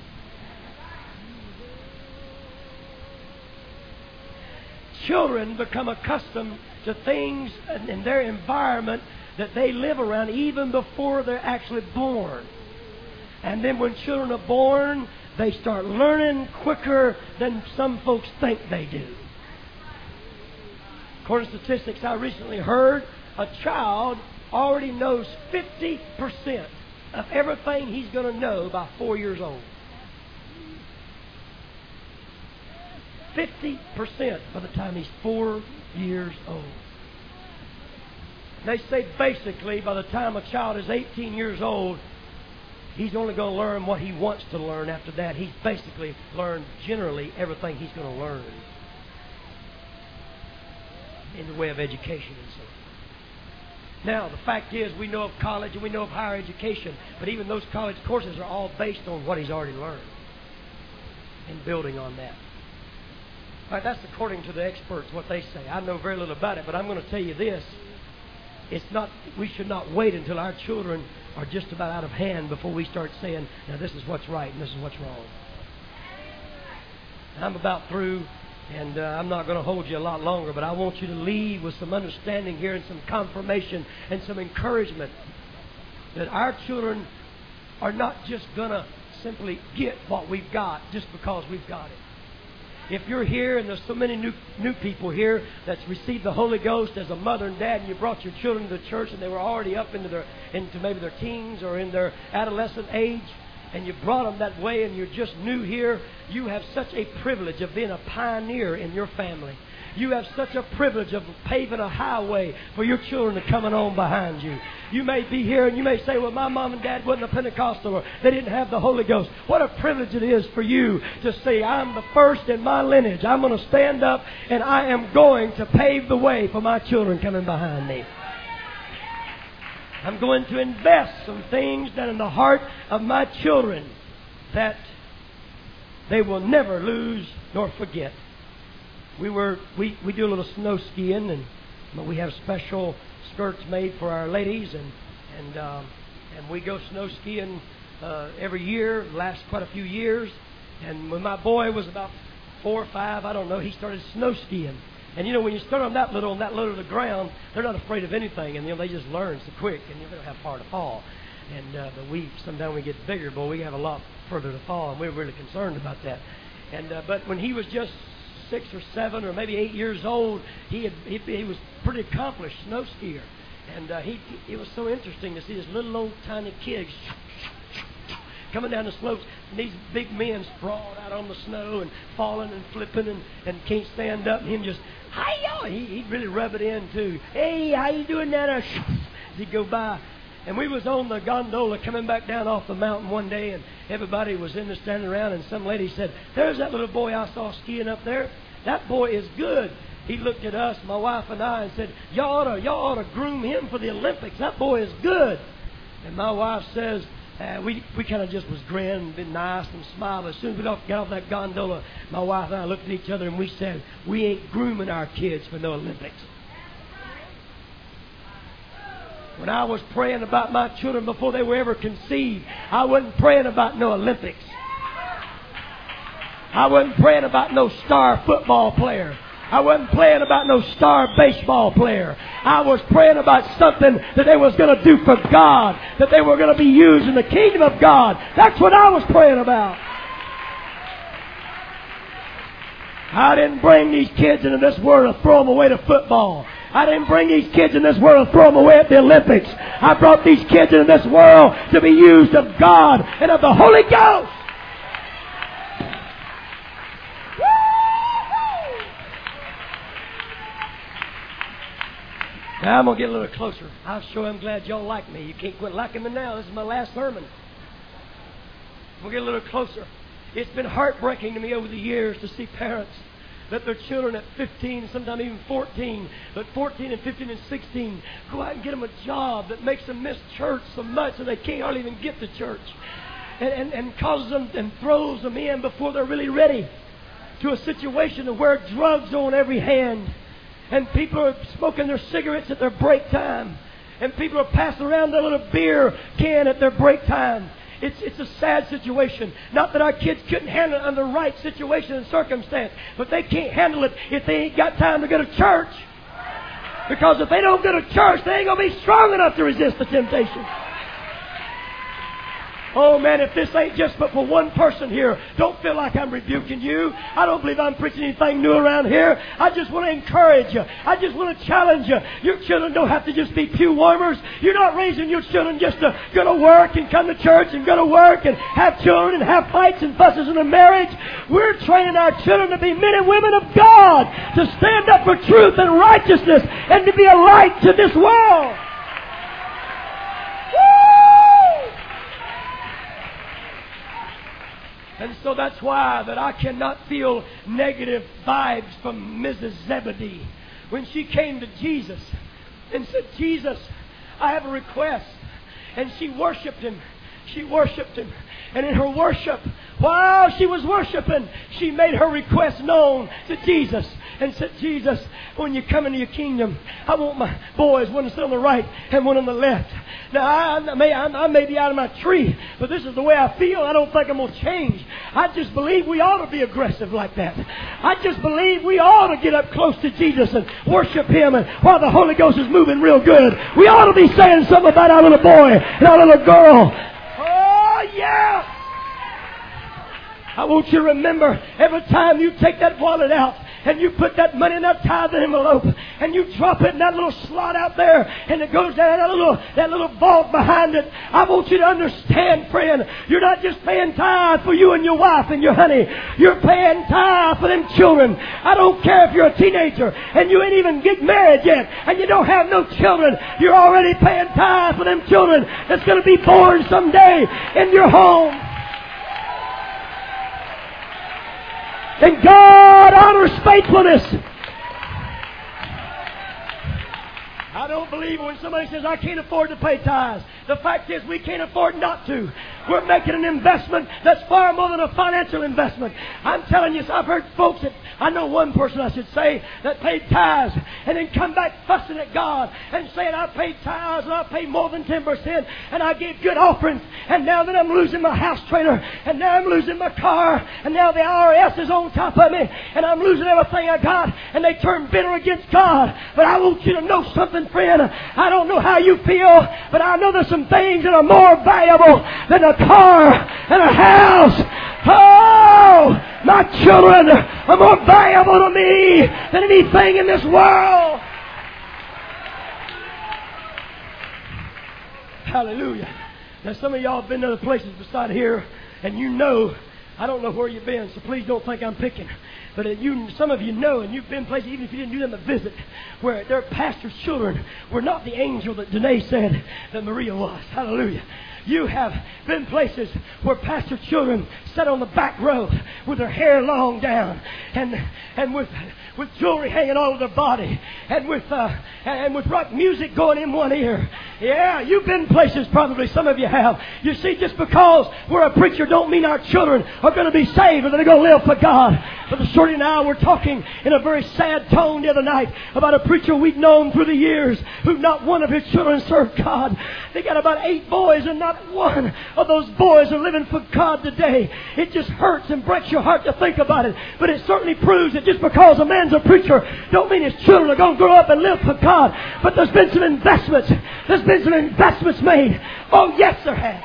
Speaker 3: Children become accustomed to things in their environment that they live around even before they're actually born. And then when children are born, they start learning quicker than some folks think they do. According to statistics I recently heard, a child already knows fifty percent of everything he's going to know by four years old. fifty percent by the time he's four years old. They say basically by the time a child is eighteen years old, he's only going to learn what he wants to learn. After that, he's basically learned generally everything he's going to learn in the way of education and so on. Now, the fact is, we know of college and we know of higher education, but even those college courses are all based on what he's already learned and building on that. All right, that's according to the experts, what they say. I know very little about it, but I'm going to tell you this. It's not, we should not wait until our children are just about out of hand before we start saying, now this is what's right and this is what's wrong. I'm about through, and uh, I'm not going to hold you a lot longer, but I want you to leave with some understanding here and some confirmation and some encouragement that our children are not just going to simply get what we've got just because we've got it. If you're here and there's so many new new people here that's received the Holy Ghost as a mother and dad, and you brought your children to the church and they were already up into their into maybe their teens or in their adolescent age, and you brought them that way and you're just new here, you have such a privilege of being a pioneer in your family. You have such a privilege of paving a highway for your children to coming on behind you. You may be here and you may say, well, my mom and dad wasn't a Pentecostal or they didn't have the Holy Ghost. What a privilege it is for you to say, I'm the first in my lineage. I'm going to stand up and I am going to pave the way for my children coming behind me. I'm going to invest some things that in the heart of my children that they will never lose nor forget. We were we, we do a little snow skiing, and we have special skirts made for our ladies, and and um, and we go snow skiing uh, every year. Lasts quite a few years. And when my boy was about four or five, I don't know, he started snow skiing. And you know, when you start on that little on that little of the ground, they're not afraid of anything, and you know they just learn so quick, and you don't have far to fall. And uh, but we sometimes we get bigger, but we have a lot further to fall, and we're really concerned about that. And uh, but when he was just six or seven or maybe eight years old, he had he, he was pretty accomplished snow skier, and uh, he it was so interesting to see this little old tiny kids coming down the slopes, and these big men sprawled out on the snow and falling and flipping and, and can't stand up, and him just hi yo, he he'd really rub it in too. Hey, how you doing there? As he'd go by. And we was on the gondola coming back down off the mountain one day, and everybody was in there standing around, and some lady said, there's that little boy I saw skiing up there. That boy is good. He looked at us, my wife and I, and said, y'all ought to, y'all ought to groom him for the Olympics. That boy is good. And my wife says, uh, we we kind of just was grinning, been nice and smiled. As soon as we got off that gondola, my wife and I looked at each other and we said, we ain't grooming our kids for no Olympics. When I was praying about my children before they were ever conceived, I wasn't praying about no Olympics. I wasn't praying about no star football player. I wasn't praying about no star baseball player. I was praying about something that they was going to do for God, that they were going to be used in the kingdom of God. That's what I was praying about. I didn't bring these kids into this world to throw them away to football. I didn't bring these kids in this world to throw them away at the Olympics. I brought these kids into this world to be used of God and of the Holy Ghost. Now I'm going to get a little closer. I'm sure I'm glad y'all like me. You can't quit liking me now. This is my last sermon. I'm going to get a little closer. It's been heartbreaking to me over the years to see parents let their children at fifteen, sometimes even fourteen, but fourteen and fifteen and sixteen, go out and get them a job that makes them miss church so much that they can't hardly even get to church. And, and, and causes them and throws them in before they're really ready to a situation of where drugs are on every hand. And people are smoking their cigarettes at their break time. And people are passing around their little beer can at their break time. It's, it's a sad situation. Not that our kids couldn't handle it under the right situation and circumstance, but they can't handle it if they ain't got time to go to church. Because if they don't go to church, they ain't going to be strong enough to resist the temptation. Oh man, if this ain't just but for one person here, don't feel like I'm rebuking you. I don't believe I'm preaching anything new around here. I just want to encourage you. I just want to challenge you. Your children don't have to just be pew warmers. You're not raising your children just to go to work and come to church and go to work and have children and have fights and fusses in a marriage. We're training our children to be men and women of God, to stand up for truth and righteousness and to be a light to this world. And so that's why that I cannot feel negative vibes from Missus Zebedee when she came to Jesus and said, Jesus, I have a request. And she worshiped Him. She worshiped Him. And in her worship, while she was worshiping, she made her request known to Jesus and said, Jesus, when you come into your kingdom, I want my boys, one to sit on the right and one on the left. Now, I, I, may, I, I may be out of my tree, but this is the way I feel. I don't think I'm going to change. I just believe we ought to be aggressive like that. I just believe we ought to get up close to Jesus and worship Him. And while the Holy Ghost is moving real good, we ought to be saying something about our little boy and our little girl. Oh, yeah! I want you to remember every time you take that wallet out and you put that money in that tithe envelope and you drop it in that little slot out there and it goes down that little, that little vault behind it. I want you to understand, friend, you're not just paying tithe for you and your wife and your honey. You're paying tithe for them children. I don't care if you're a teenager and you ain't even get married yet and you don't have no children. You're already paying tithe for them children that's going to be born someday in your home. And God honors faithfulness. I don't believe when somebody says, I can't afford to pay tithes. The fact is we can't afford not to. We're making an investment that's far more than a financial investment. I'm telling you, I've heard folks that, I know one person I should say, that paid tithes and then come back fussing at God and saying, I paid tithes and I paid more than ten percent and I gave good offerings and now that I'm losing my house trailer and now I'm losing my car and now the I R S is on top of me and I'm losing everything I got and they turn bitter against God. But I want you to know something, friend. I don't know how you feel, but I know there's some things that are more valuable than a car and a house. Oh, my children are more valuable to me than anything in this world. Hallelujah. Now some of y'all have been to other places beside here and you know I don't know where you've been, so please don't think I'm picking. But you, some of you know, and you've been places, even if you didn't do them a visit, where their pastor's children were not the angel that Danae said that Maria was. Hallelujah. You have been places where pastor children sat on the back row with their hair long down and and with with jewelry hanging all over their body and with uh, and with rock music going in one ear. Yeah, you've been places probably. Some of you have. You see, just because we're a preacher don't mean our children are going to be saved or they're going to live for God. But the Shorty and I were talking in a very sad tone the other night about a preacher we've known through the years who not one of his children served God. They got about eight boys and not one of those boys are living for God today. It just hurts and breaks your heart to think about it. But it certainly proves that just because a man's a preacher don't mean his children are going to grow up and live for God. But there's been some investments. There's been some investments made. Oh, yes, there has.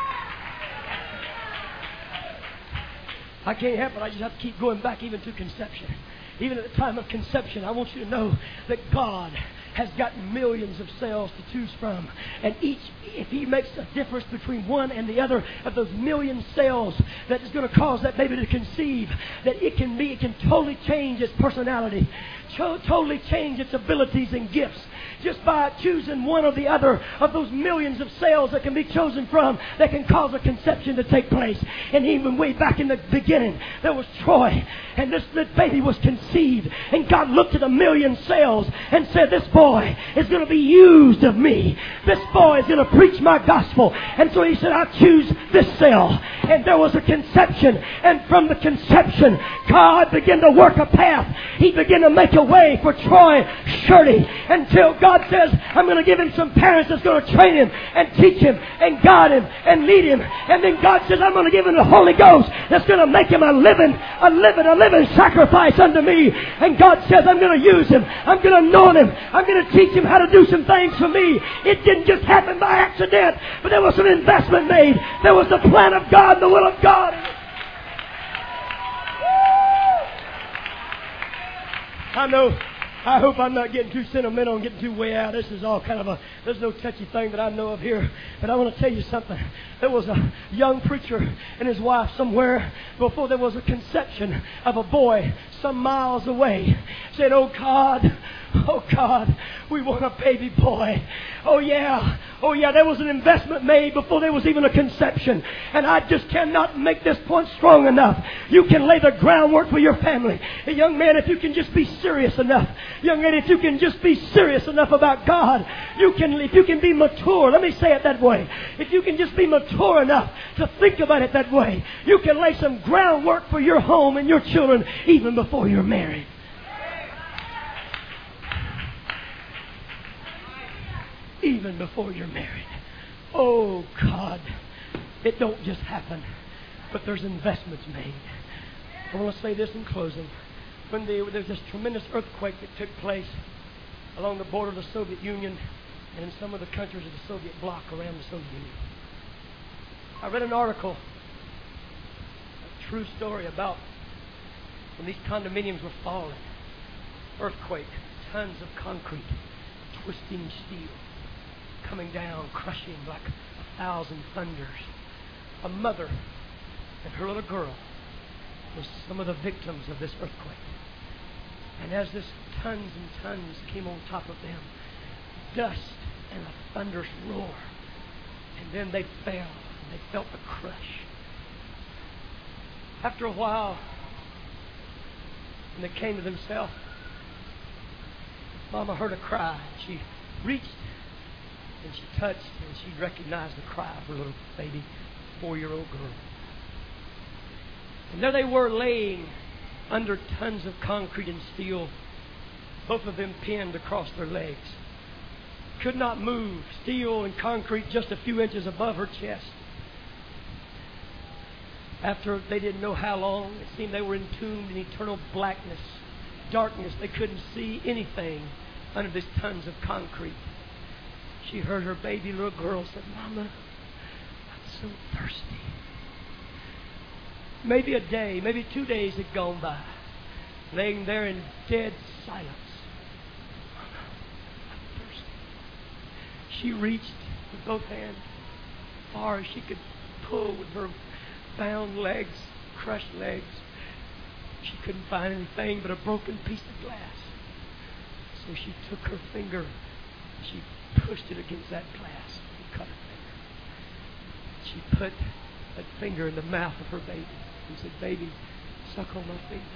Speaker 3: I can't help it. I just have to keep going back even to conception. Even at the time of conception, I want you to know that God has got millions of cells to choose from. And each, if He makes a difference between one and the other of those million cells that is going to cause that baby to conceive, that it can be, it can totally change its personality, to- totally change its abilities and gifts. Just by choosing one or the other of those millions of cells that can be chosen from, that can cause a conception to take place. And even way back in the beginning, there was Troy, and this, this baby was conceived. And God looked at a million cells and said, this boy is going to be used of me. This boy is going to preach my gospel. And so He said, I choose this cell. And there was a conception. And from the conception, God began to work a path. He began to make a way for Troy Shirley until God God says, I'm going to give him some parents that's going to train him and teach him and guide him and lead him. And then God says, I'm going to give him the Holy Ghost that's going to make him a living, a living, a living sacrifice unto me. And God says, I'm going to use him. I'm going to anoint him. I'm going to teach him how to do some things for me. It didn't just happen by accident, but there was some investment made. There was the plan of God, the will of God. I know. I hope I'm not getting too sentimental and getting too way out. This is all kind of a, there's no touchy thing that I know of here. But I want to tell you something. There was a young preacher and his wife somewhere before there was a conception of a boy some miles away. Said, oh God, oh God, we want a baby boy. Oh yeah, oh yeah, there was an investment made before there was even a conception. And I just cannot make this point strong enough. You can lay the groundwork for your family. A young man, if you can just be serious enough. Young lady, if you can just be serious enough about God. You can, if you can be mature, let me say it that way. If you can just be mature enough to think about it that way, you can lay some groundwork for your home and your children even before you're married. Even before you're married. Oh God, it don't just happen, but there's investments made. I want to say this in closing. When the, there's this tremendous earthquake that took place along the border of the Soviet Union and in some of the countries of the Soviet bloc around the Soviet Union, I read an article, a true story about when these condominiums were falling. Earthquake, tons of concrete, twisting steel, coming down, crushing like a thousand thunders. A mother and her little girl was some of the victims of this earthquake. And as this tons and tons came on top of them, dust and a thunderous roar, and then they fell, and they felt the crush. After a while, when they came to themselves, Mama heard a cry. She reached and she touched and she recognized the cry of her little baby, four-year-old girl. And there they were laying under tons of concrete and steel, both of them pinned across their legs. Could not move, steel and concrete just a few inches above her chest. After they didn't know how long, it seemed they were entombed in eternal blackness, darkness. They couldn't see anything under these tons of concrete. She heard her baby little girl say, Mama, I'm so thirsty. Maybe a day, maybe two days had gone by, laying there in dead silence. Mama, I'm thirsty. She reached with both hands as far as she could pull with her bound legs crushed legs. She couldn't find anything but a broken piece of glass. So she took her finger, she pushed it against that glass and cut her finger. She put that finger in the mouth of her baby and said, "Baby, suck on my finger."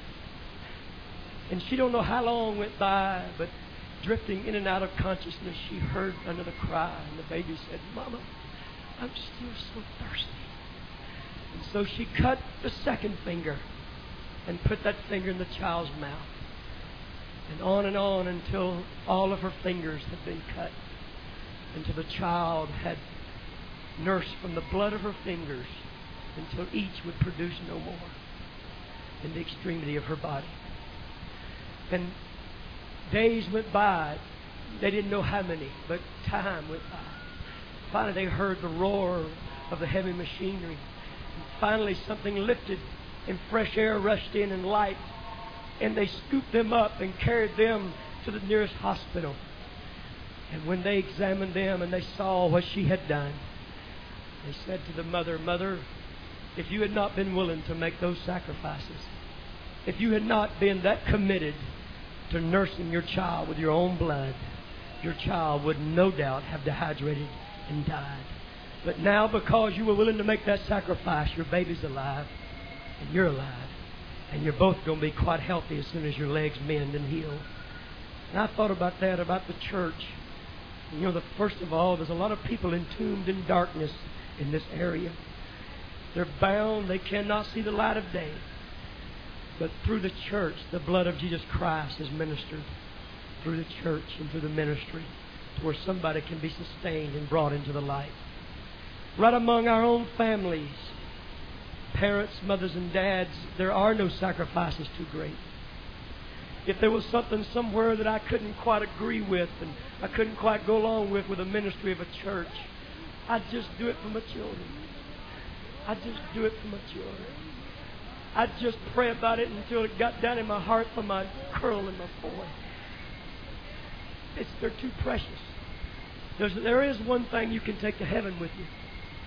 Speaker 3: And she don't know how long went by, but drifting in and out of consciousness, she heard another cry, and the baby said, "Mama, I'm still so thirsty." And so she cut the second finger and put that finger in the child's mouth. And on and on until all of her fingers had been cut, until the child had nursed from the blood of her fingers until each would produce no more in the extremity of her body. And days went by. They didn't know how many, but time went by. Finally, they heard the roar of the heavy machinery. And finally, something lifted, and fresh air rushed in and light. And they scooped them up and carried them to the nearest hospital. And when they examined them and they saw what she had done, they said to the mother, "Mother, if you had not been willing to make those sacrifices, if you had not been that committed to nursing your child with your own blood, your child would no doubt have dehydrated and died. But now, because you were willing to make that sacrifice, your baby's alive and you're alive. And you're both going to be quite healthy as soon as your legs mend and heal." And I thought about that, about the church. You know, the, first of all, there's a lot of people entombed in darkness in this area. They're bound. They cannot see the light of day. But through the church, the blood of Jesus Christ is ministered through the church and through the ministry to where somebody can be sustained and brought into the light. Right among our own families, parents, mothers, and dads, there are no sacrifices too great. If there was something somewhere that I couldn't quite agree with and I couldn't quite go along with with the ministry of a church, I'd just do it for my children. I'd just do it for my children. I'd just pray about it until it got down in my heart for my girl and my boy. It's, they're too precious. There's, there is one thing you can take to heaven with you.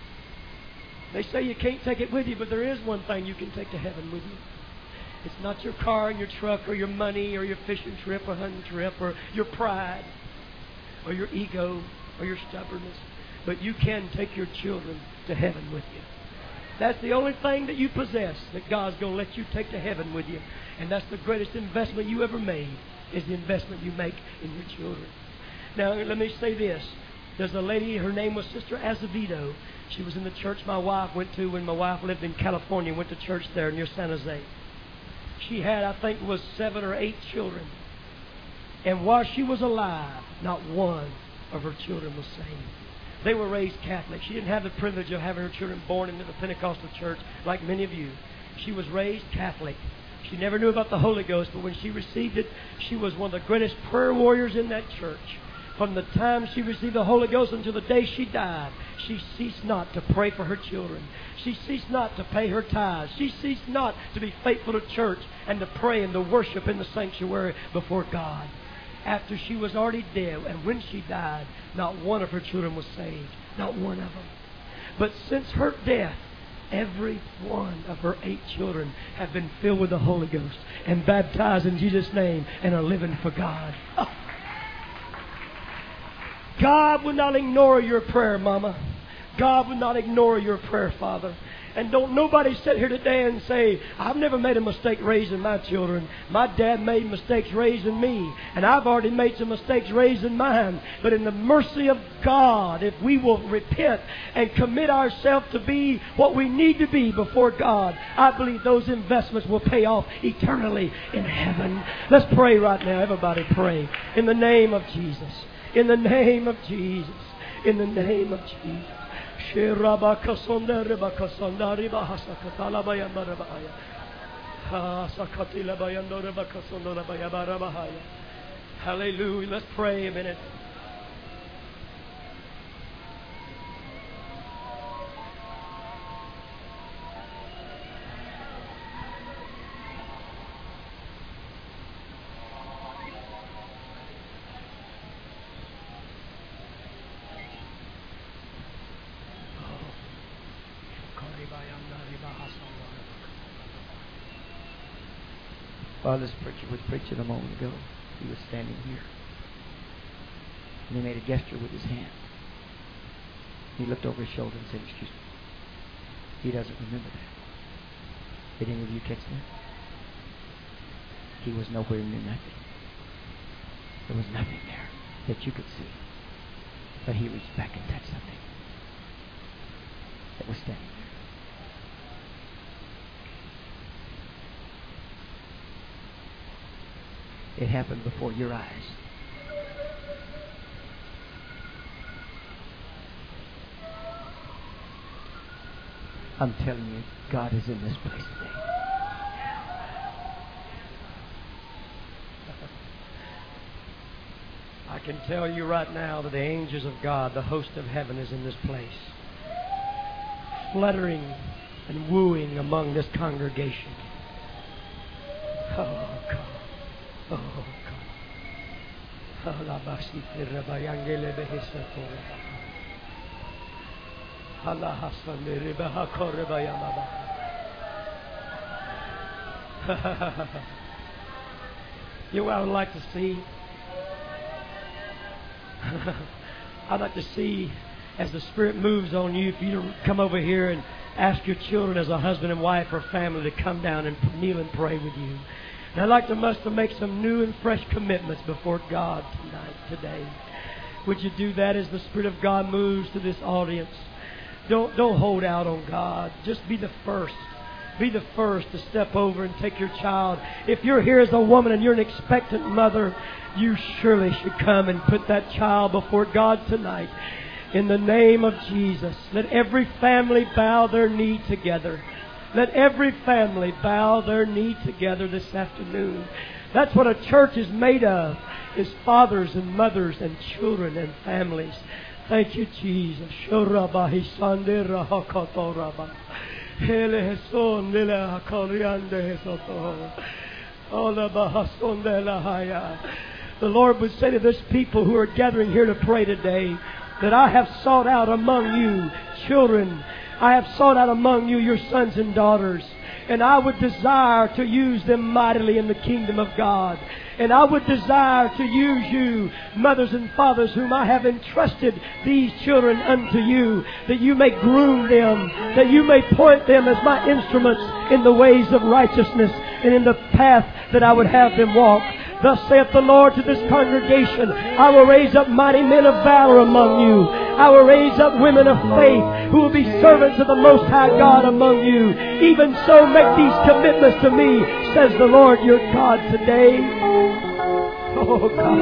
Speaker 3: They say you can't take it with you, but there is one thing you can take to heaven with you. It's not your car and your truck or your money or your fishing trip or hunting trip or your pride or your ego or your stubbornness. But you can take your children to heaven with you. That's the only thing that you possess that God's going to let you take to heaven with you. And that's the greatest investment you ever made, is the investment you make in your children. Now, let me say this. There's a lady, her name was Sister Azevedo. She was in the church my wife went to when my wife lived in California, went to church there near San Jose. She had, I think, was seven or eight children. And while she was alive, not one of her children was saved. They were raised Catholic. She didn't have the privilege of having her children born into the Pentecostal church like many of you. She was raised Catholic. She never knew about the Holy Ghost, but when she received it, she was one of the greatest prayer warriors in that church. From the time she received the Holy Ghost until the day she died, she ceased not to pray for her children. She ceased not to pay her tithes. She ceased not to be faithful to church and to pray and to worship in the sanctuary before God. After she was already dead, and when she died, not one of her children was saved. Not one of them. But since her death, every one of her eight children have been filled with the Holy Ghost and baptized in Jesus' name and are living for God. Oh. God will not ignore your prayer, Mama. God will not ignore your prayer, Father. And don't nobody sit here today and say, "I've never made a mistake raising my children. My dad made mistakes raising me. And I've already made some mistakes raising mine." But in the mercy of God, if we will repent and commit ourselves to be what we need to be before God, I believe those investments will pay off eternally in heaven. Let's pray right now. Everybody pray. In the name of Jesus. In the name of Jesus. In the name of Jesus. Hallelujah. Let's pray a minute.
Speaker 4: While this preacher was preaching a moment ago, he was standing here. And he made a gesture with his hand. He looked over his shoulder and said, "Excuse me." He doesn't remember that. Did any of you catch that? He was nowhere near nothing. There was nothing there that you could see. But he reached back and touched something that was standing there. It happened before your eyes. I'm telling you, God is in this place today.
Speaker 1: I can tell you right now that the angels of God, the host of heaven, is in this place, fluttering and wooing among this congregation. Oh, God. Oh, God. You know what I would like to see? I'd like to see, as the Spirit moves on you, if you to come over here and ask your children as a husband and wife or family to come down and kneel and pray with you. And I'd like to us to make some new and fresh commitments before God tonight, today. Would you do that as the Spirit of God moves to this audience? Don't, don't hold out on God. Just be the first. Be the first to step over and take your child. If you're here as a woman and you're an expectant mother, you surely should come and put that child before God tonight. In the name of Jesus, let every family bow their knee together. Let every family bow their knee together this afternoon. That's what a church is made of, is fathers and mothers and children and families. Thank you, Jesus. The Lord would say to this people who are gathering here to pray today, that I have sought out among you children. I have sought out among you your sons and daughters. And I would desire to use them mightily in the kingdom of God. And I would desire to use you, mothers and fathers, whom I have entrusted these children unto you, that you may groom them, that you may point them as my instruments in the ways of righteousness and in the path that I would have them walk. Thus saith the Lord to this congregation, I will raise up mighty men of valor among you. I will raise up women of faith who will be servants of the Most High God among you. Even so make these commitments to me, says the Lord your God today. Oh God.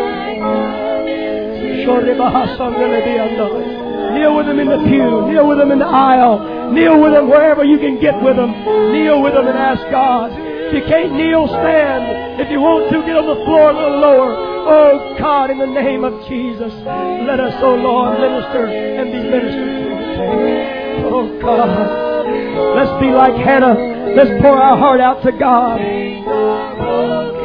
Speaker 1: Kneel with them in the pew. Kneel with them in the aisle. Kneel with them wherever you can get with them. Kneel with them and ask God. If you can't kneel, stand. If you want to, get on the floor a little lower. Oh God, in the name of Jesus, let us, oh Lord, minister and be ministered to. Oh God, let's be like Hannah. Let's pour our heart out to God.